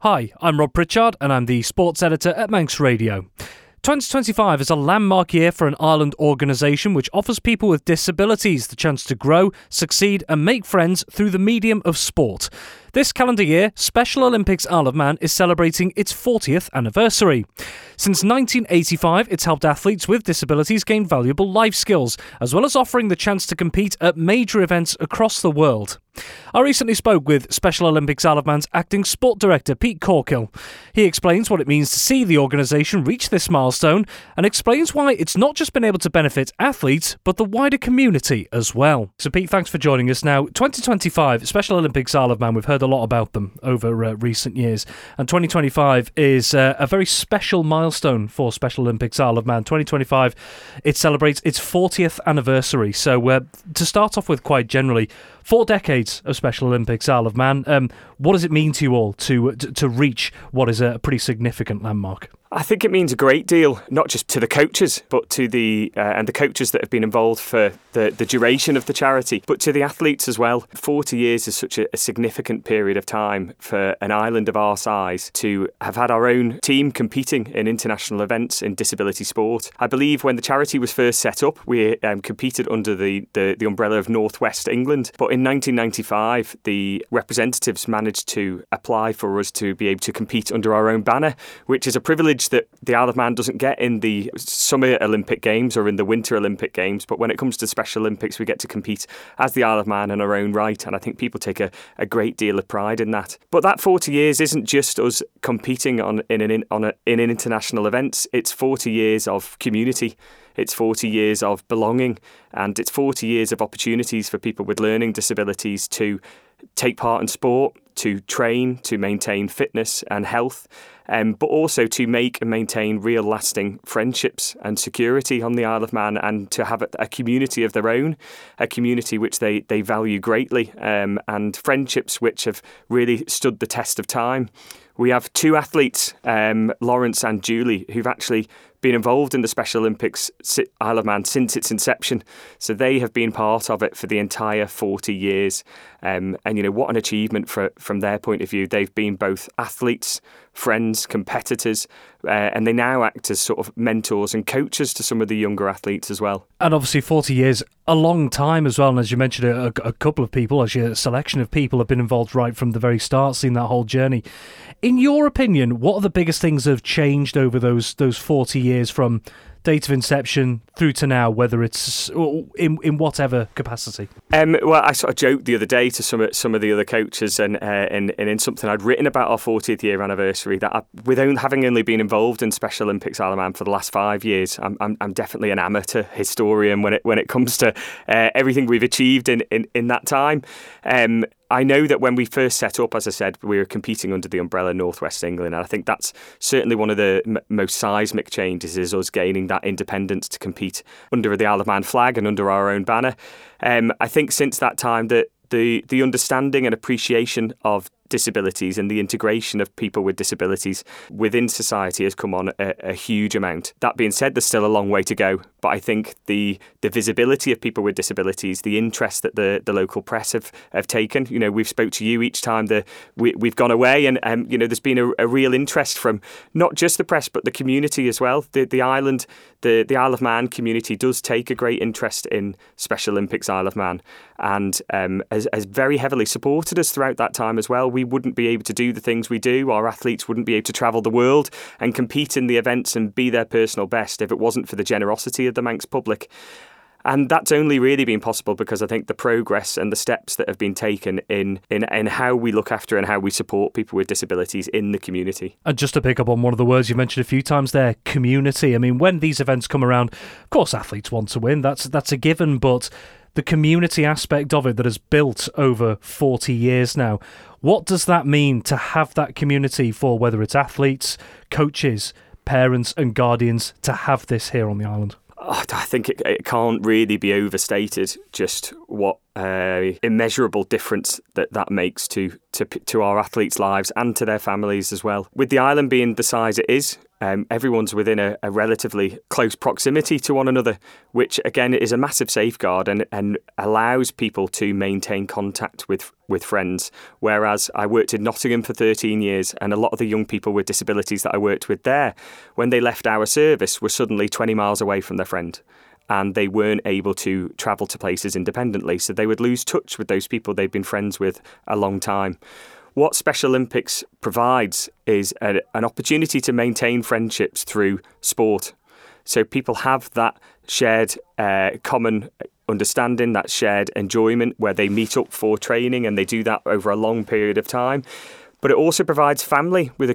Hi, I'm Rob Pritchard and I'm the sports editor at Manx Radio. 2025 is a landmark year for an Ireland organisation which offers people with disabilities the chance to grow, succeed and make friends through the medium of sport. This calendar year, Special Olympics Isle of Man is celebrating its 40th anniversary. Since 1985, it's helped athletes with disabilities gain valuable life skills, as well as offering the chance to compete at major events across the world. I recently spoke with Special Olympics Isle of Man's acting sport director, Pete Corkill. He explains what it means to see the organisation reach this milestone and explains why it's not just been able to benefit athletes, but the wider community as well. So Pete, thanks for joining us. Now, 2025, Special Olympics Isle of Man, we've heard a lot about them over recent years, and 2025 is a very special milestone for Special Olympics Isle of Man. 2025, it celebrates its 40th anniversary. So to start off with, quite generally, 4 decades of Special Olympics Isle of Man. What does it mean to you all to reach what is a pretty significant landmark? I think it means a great deal, not just to the coaches, but to the coaches that have been involved for the duration of the charity, but to the athletes as well. 40 years is such a significant period of time for an island of our size to have had our own team competing in international events in disability sport. I believe when the charity was first set up, we competed under the umbrella of North West England. But in 1995, the representatives managed to apply for us to be able to compete under our own banner, which is a privilege that the Isle of Man doesn't get in the Summer Olympic Games or in the Winter Olympic Games. But when it comes to Special Olympics, we get to compete as the Isle of Man in our own right. And I think people take a great deal of pride in that. But that 40 years isn't just us competing in an international events. It's 40 years of community. It's 40 years of belonging, and it's 40 years of opportunities for people with learning disabilities to take part in sport, to train, to maintain fitness and health, but also to make and maintain real lasting friendships and security on the Isle of Man, and to have a community of their own, a community which they value greatly, and friendships which have really stood the test of time. We have 2 athletes, Lawrence and Julie, who've actually been involved in the Special Olympics Isle of Man since its inception. So they have been part of it for the entire 40 years. And, what an achievement from their point of view. They've been both athletes, friends, competitors, and they now act as sort of mentors and coaches to some of the younger athletes as well. And obviously 40 years, a long time as well. And as you mentioned, a couple of people, actually a selection of people have been involved right from the very start, seen that whole journey. In your opinion, what are the biggest things that have changed over those 40 years from date of inception through to now, whether it's in whatever capacity? Well, I sort of joked the other day to some of the other coaches, and in something I'd written about our 40th year anniversary, that having only been involved in Special Olympics Isle of Man for the last 5 years, I'm definitely an amateur historian when it comes to everything we've achieved in that time. I know that when we first set up, as I said, we were competing under the umbrella North West England, and I think that's certainly one of the most seismic changes, is us gaining that independence to compete under the Isle of Man flag and under our own banner. I think since that time that the understanding and appreciation of disabilities and the integration of people with disabilities within society has come on a huge amount. That being said, there's still a long way to go, but I think the visibility of people with disabilities, the interest that the local press have taken, we've spoke to you each time we've gone away, and there's been a real interest from not just the press but the community as well. The island, the Isle of Man community does take a great interest in Special Olympics Isle of Man, and has very heavily supported us throughout that time as well. We wouldn't be able to do the things we do. Our athletes wouldn't be able to travel the world and compete in the events and be their personal best if it wasn't for the generosity of the Manx public. And that's only really been possible because I think the progress and the steps that have been taken in how we look after and how we support people with disabilities in the community. And just to pick up on one of the words you mentioned a few times there, community. I mean, when these events come around, of course athletes want to win. That's a given, but the community aspect of it that has built over 40 years now, what does that mean to have that community for whether it's athletes, coaches, parents and guardians to have this here on the island? I think it can't really be overstated just what immeasurable difference that makes to our athletes' lives and to their families as well. With the island being the size it is, everyone's within a relatively close proximity to one another, which again is a massive safeguard and allows people to maintain contact with friends. Whereas I worked in Nottingham for 13 years, and a lot of the young people with disabilities that I worked with there, when they left our service, were suddenly 20 miles away from their friend. And they weren't able to travel to places independently. So they would lose touch with those people they'd been friends with a long time. What Special Olympics provides is an opportunity to maintain friendships through sport. So people have that shared common understanding, that shared enjoyment where they meet up for training, and they do that over a long period of time. But it also provides families with a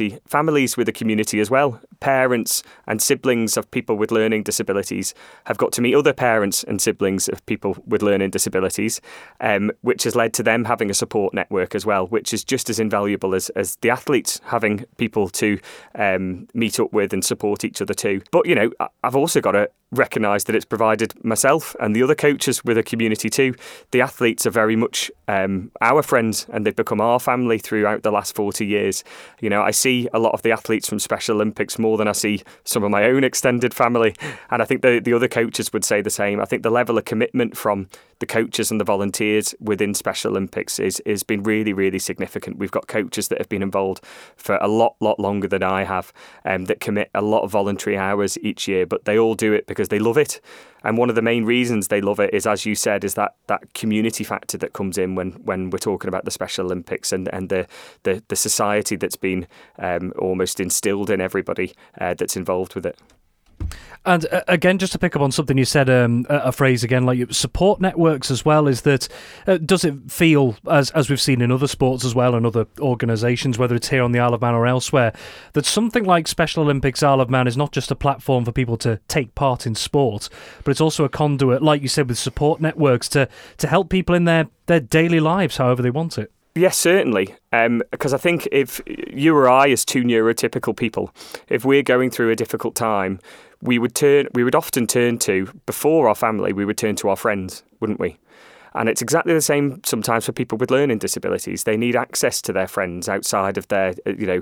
community as well. Parents and siblings of people with learning disabilities have got to meet other parents and siblings of people with learning disabilities, which has led to them having a support network as well, which is just as invaluable as the athletes having people to meet up with and support each other too. But, I've also got to recognise that it's provided myself and the other coaches with a community too. The athletes are very much our friends, and they've become our family throughout the last 40 years. I see a lot of the athletes from Special Olympics more than I see some of my own extended family, and I think the other coaches would say the same. I think the level of commitment from the coaches and the volunteers within Special Olympics is been really, really significant. We've got coaches that have been involved for a lot longer than I have, that commit a lot of voluntary hours each year, but they all do it because they love it. And one of the main reasons they love it is, as you said, is that community factor that comes in when we're talking about the Special Olympics and the society that's been almost instilled in everybody that's involved with it. And again, just to pick up on something you said, a phrase again, like support networks as well, is that does it feel, as we've seen in other sports as well and other organisations, whether it's here on the Isle of Man or elsewhere, that something like Special Olympics Isle of Man is not just a platform for people to take part in sport, but it's also a conduit, like you said, with support networks to help people in their daily lives however they want it? Yes, certainly. Because I think if you or I, as two neurotypical people, if we're going through a difficult time, we would often turn to, before our family, we would turn to our friends, wouldn't we? And it's exactly the same sometimes for people with learning disabilities. They need access to their friends outside of their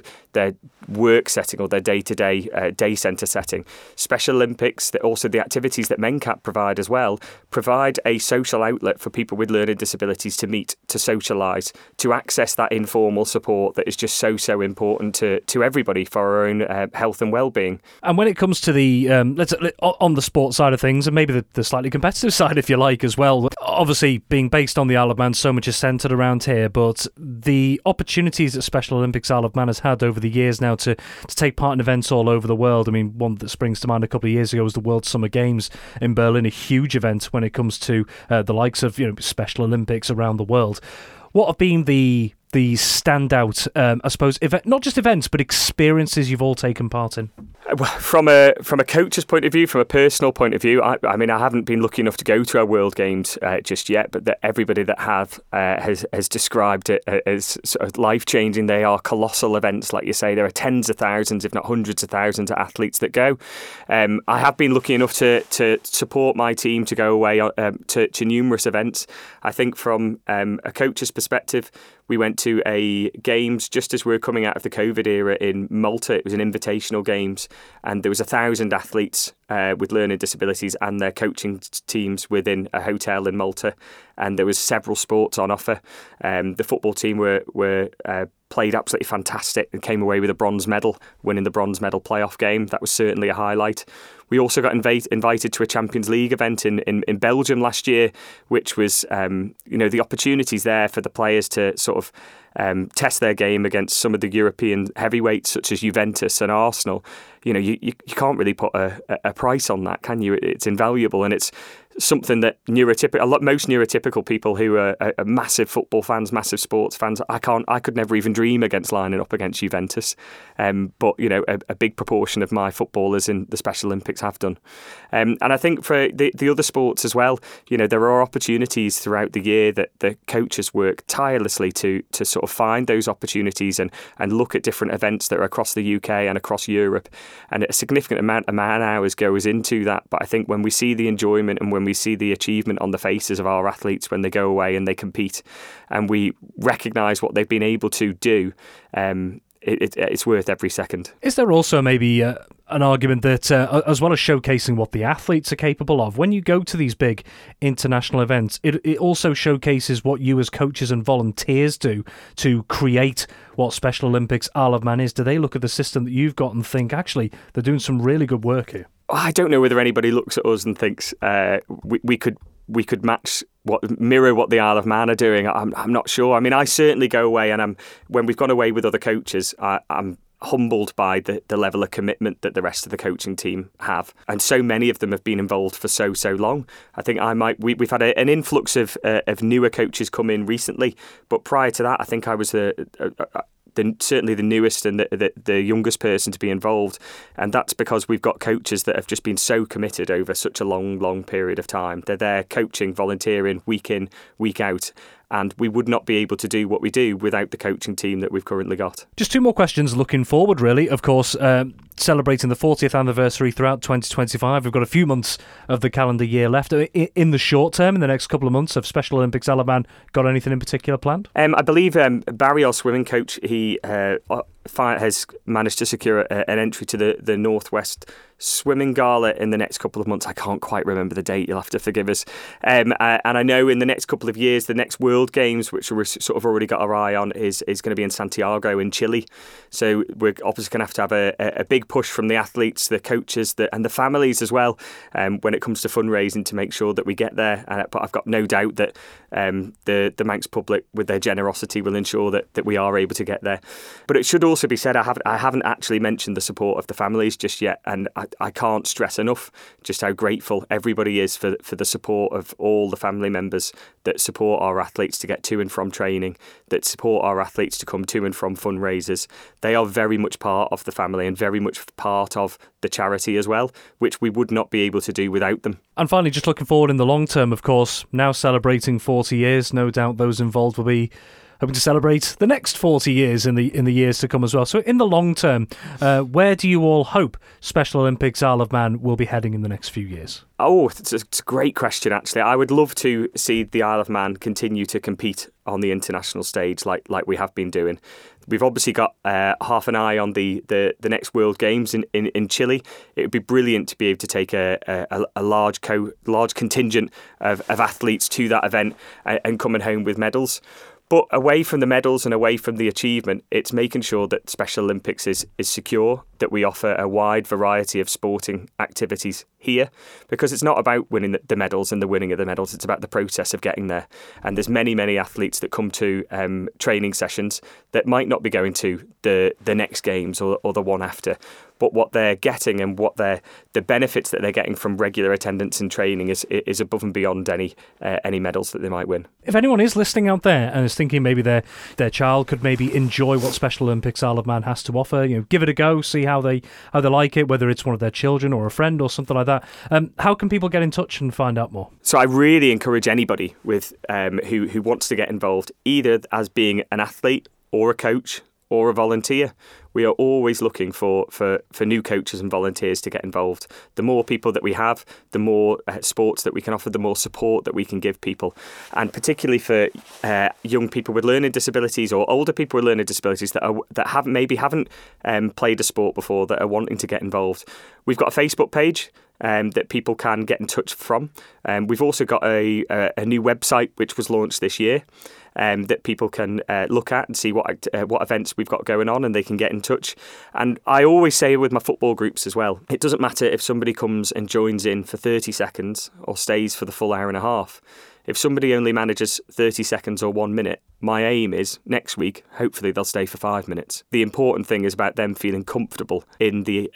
work setting or their day-to-day day centre setting. Special Olympics, also the activities that MENCAP provide as well, provide a social outlet for people with learning disabilities to meet, to socialise, to access that informal support that is just so important to everybody for our own health and well-being. And when it comes to the, on the sports side of things, and maybe the slightly competitive side, if you like, as well, obviously being based on the Isle of Man, so much is centred around here, but the opportunities that Special Olympics Isle of Man has had over the years now to take part in events all over the world. I mean, one that springs to mind a couple of years ago was the World Summer Games in Berlin, a huge event when it comes to the likes of Special Olympics around the world. What have been the standout, I suppose, not just events, but experiences you've all taken part in? From a coach's point of view, from a personal point of view, I haven't been lucky enough to go to our World Games just yet, but everybody that has described it as sort of life-changing. They are colossal events, like you say. There are tens of thousands, if not hundreds of thousands of athletes that go. I have been lucky enough to support my team to go away to numerous events. I think from a coach's perspective, we went to a games just as we were coming out of the COVID era in Malta. It was an invitational games, and there was 1,000 athletes with learning disabilities and their coaching teams within a hotel in Malta, and there was several sports on offer. The football team were played absolutely fantastic and came away with a bronze medal, winning the bronze medal playoff game. That was certainly a highlight. We also got invited to a Champions League event in Belgium last year, which was, the opportunities there for the players to sort of test their game against some of the European heavyweights such as Juventus and Arsenal. You can't really put a price on that, can you? It's invaluable, and it's something that most neurotypical people who are massive football fans, massive sports fans, I could never even dream against lining up against Juventus. But a big proportion of my footballers in the Special Olympics have done. And I think for the other sports as well, there are opportunities throughout the year that the coaches work tirelessly to sort of find those opportunities and look at different events that are across the UK and across Europe. And a significant amount of man hours goes into that. But I think when we see the enjoyment and when we see the achievement on the faces of our athletes when they go away and they compete, and we recognise what they've been able to do, it's worth every second. Is there also maybe an argument that, as well as showcasing what the athletes are capable of, when you go to these big international events, it also showcases what you as coaches and volunteers do to create what Special Olympics Isle of Man is? Do they look at the system that you've got and think, actually, they're doing some really good work here? I don't know whether anybody looks at us and thinks we could mirror what the Isle of Man are doing. I'm not sure. I mean, I certainly go away, and when we've gone away with other coaches, I'm humbled by the level of commitment that the rest of the coaching team have, and so many of them have been involved for so long. I think we've had an influx of newer coaches come in recently, but prior to that, I think I was certainly the newest and the youngest person to be involved, and that's because we've got coaches that have just been so committed over such a long period of time. They're there coaching, volunteering, week in, week out, and we would not be able to do what we do without the coaching team that we've currently got. Just two more questions looking forward, really. Of course, celebrating the 40th anniversary throughout 2025. We've got a few months of the calendar year left. In the short term, in the next couple of months, have Special Olympics Isle of Man got anything in particular planned? I believe Barry, our swimming coach, he has managed to secure an entry to the Northwest Swimming Gala in the next couple of months. I can't quite remember the date, you'll have to forgive us. And I know in the next couple of years, the next World Games, which we've sort of already got our eye on, is going to be in Santiago in Chile. So we're obviously going to have a big push from the athletes, the coaches, and the families as well, when it comes to fundraising, to make sure that we get there. But I've got no doubt that the Manx public, with their generosity, will ensure that we are able to get there. But it should also be said, I haven't actually mentioned the support of the families just yet, and I can't stress enough just how grateful everybody is for the support of all the family members that support our athletes to get to and from training, that support our athletes to come to and from fundraisers. They are very much part of the family and very much part of the charity as well, which we would not be able to do without them. And finally, just looking forward in the long term, of course, now celebrating 40 years, no doubt those involved will be hoping to celebrate the next 40 years in the years to come as well. So in the long term, where do you all hope Special Olympics Isle of Man will be heading in the next few years? Oh, it's a great question, actually. I would love to see the Isle of Man continue to compete on the international stage like we have been doing. We've obviously got half an eye on the next World Games in Chile. It would be brilliant to be able to take a large contingent of athletes to that event and coming home with medals. But away from the medals and away from the achievement, it's making sure that Special Olympics is secure, that we offer a wide variety of sporting activities here, because it's not about winning the medals and the winning of the medals, it's about the process of getting there. And there's many athletes that come to training sessions that might not be going to the next games or the one after, but what they're getting and what the benefits that they're getting from regular attendance and training is above and beyond any medals that they might win. If anyone is listening out there and is thinking maybe their child could maybe enjoy what Special Olympics Isle of Man has to offer, give it a go, see how they like it, whether it's one of their children or a friend or something like that. How can people get in touch and find out more? So I really encourage anybody with who wants to get involved, either as being an athlete or a coach or a volunteer. We are always looking for new coaches and volunteers to get involved. The more people that we have, the more sports that we can offer, the more support that we can give people. And particularly for young people with learning disabilities or older people with learning disabilities that haven't played a sport before, that are wanting to get involved. We've got a Facebook page that people can get in touch from. We've also got a new website which was launched this year that people can look at and see what events we've got going on, and they can get in touch. And I always say with my football groups as well, it doesn't matter if somebody comes and joins in for 30 seconds or stays for the full hour and a half. If somebody only manages 30 seconds or 1 minute, my aim is next week, hopefully they'll stay for 5 minutes. The important thing is about them feeling comfortable in the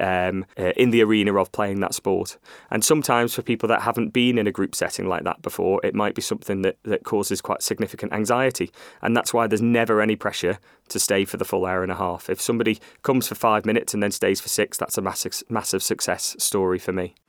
arena of playing that sport. And sometimes for people that haven't been in a group setting like that before, it might be something that causes quite significant anxiety. And that's why there's never any pressure to stay for the full hour and a half. If somebody comes for 5 minutes and then stays for 6, that's a massive success story for me.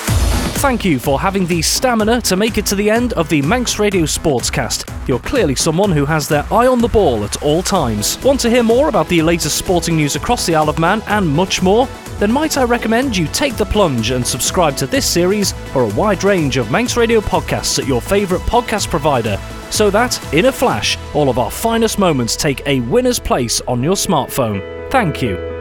Thank you for having the stamina to make it to the end of the Manx Radio Sportscast. You're clearly someone who has their eye on the ball at all times. Want to hear more about the latest sporting news across the Isle of Man and much more? Then might I recommend you take the plunge and subscribe to this series or a wide range of Manx Radio podcasts at your favourite podcast provider, so that, in a flash, all of our finest moments take a winner's place on your smartphone. Thank you.